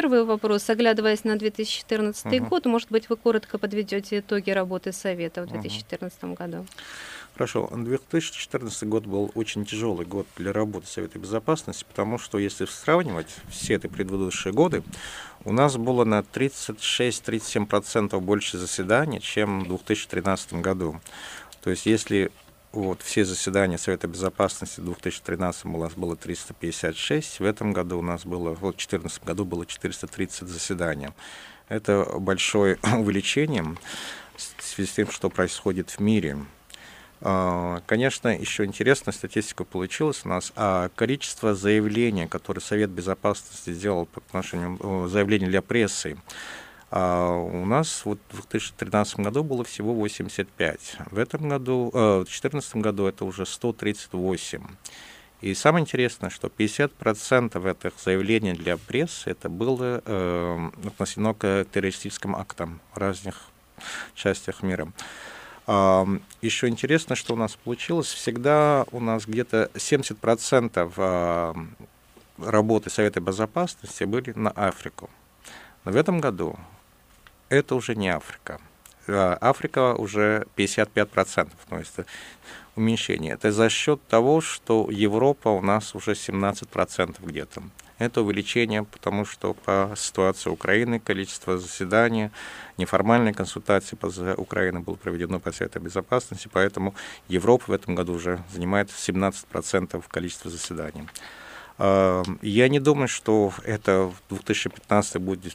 первый вопрос. Оглядываясь на 2014 Мгм. год, может быть, вы коротко подведете итоги работы Совета в Мгм. 2014 году? Хорошо. 2014 год был очень тяжелый год для работы Совета Безопасности, потому что, если сравнивать все эти предыдущие годы, у нас было на 36-37% больше заседаний, чем в 2013 году. То есть, если вот все заседания Совета Безопасности в 2013 у нас было 356, в этом году у нас было, вот в 2014 году было 430 заседаний. Это большое увеличение в связи с тем, что происходит в мире. Конечно, еще интересная статистика получилась у нас, количество заявлений, которые Совет Безопасности сделал по отношению заявлений для прессы, у нас вот в 2013 году было всего 85. В этом году, в 2014 году это уже 138. И самое интересное, что 50% этих заявлений для прессы это было относено к террористическим актам в разных частях мира. Еще интересно, что у нас получилось. Всегда у нас где-то 70% работы Совета Безопасности были на Африку. Но в этом году это уже не Африка. Африка уже 55%, то есть уменьшение. Это за счет того, что Европа у нас уже 17% где-то. Это увеличение, потому что по ситуации Украины количество заседаний, неформальные консультации по Украине было проведено по Совету Безопасности, поэтому Европа в этом году уже занимает 17% количества заседаний. Я не думаю, что это в 2015 будет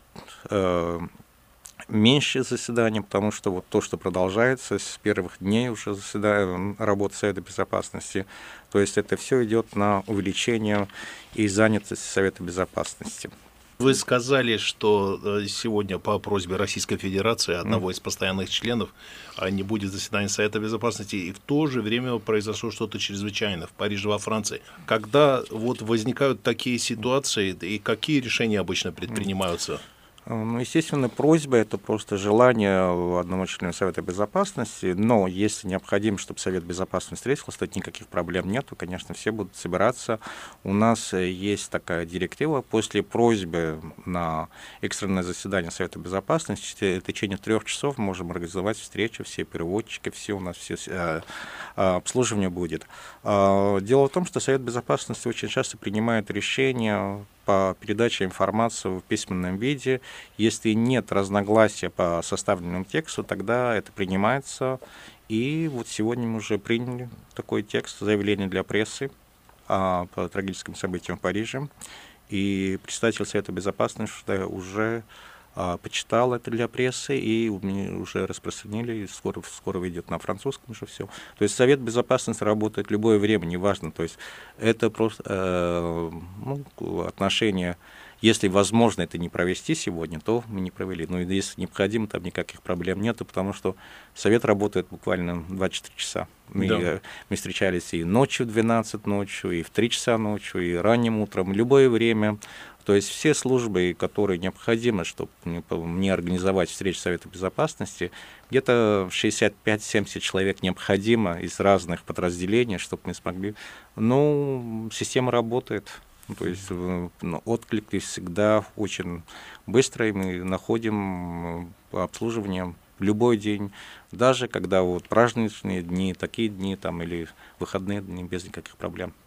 меньше заседаний, потому что вот то, что продолжается с первых дней уже работы Совета Безопасности, то есть это все идет на увеличение и занятости Совета Безопасности. Вы сказали, что сегодня по просьбе Российской Федерации, одного из постоянных членов, не будет заседания Совета Безопасности, и в то же время произошло что-то чрезвычайное в Париже, во Франции. Когда вот возникают такие ситуации, и какие решения обычно предпринимаются? Ну, естественно, просьба – это просто желание одного члена Совета Безопасности, но если необходимо, чтобы Совет Безопасности встретился, то никаких проблем нет, конечно, все будут собираться. У нас есть такая директива, после просьбы на экстренное заседание Совета Безопасности в течение 3 часов можем организовать встречу, все переводчики, все у нас все обслуживание будет. Дело в том, что Совет Безопасности очень часто принимает решения по передаче информации в письменном виде. Если нет разногласия по составленному тексту, тогда это принимается. И вот сегодня мы уже приняли такой текст заявления для прессы по трагическим событиям в Париже. И представитель Совета Безопасности уже почитал это для прессы, и уже распространили, и скоро выйдет на французском уже все. То есть Совет Безопасности работает в любое время, неважно. То есть это просто отношение. Если возможно это не провести сегодня, то мы не провели. Но если необходимо, там никаких проблем нет, потому что Совет работает буквально 24 часа. Мы встречались и ночью в 12 ночью, и в 3 часа ночью, и ранним утром, любое время. То есть все службы, которые необходимы, чтобы мне организовать встречу Совета Безопасности, где-то 65-70 человек необходимо из разных подразделений, чтобы мы смогли. Ну, система работает. То есть отклик всегда очень быстро, и мы находим обслуживание в любой день, даже когда вот праздничные дни, такие дни там, или выходные дни без никаких проблем.